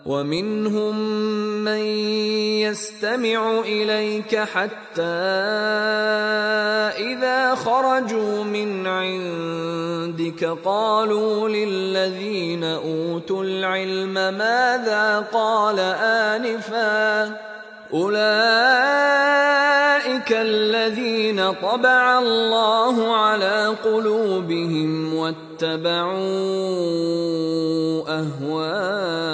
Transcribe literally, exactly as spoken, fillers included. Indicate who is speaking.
Speaker 1: ومنهم من يستمع إليك حتى إذا خرجوا من عندك قالوا للذين أوتوا العلم ماذا قال آنفا أولئك الذين طبع الله على قلوبهم واتبعوا أهواءهم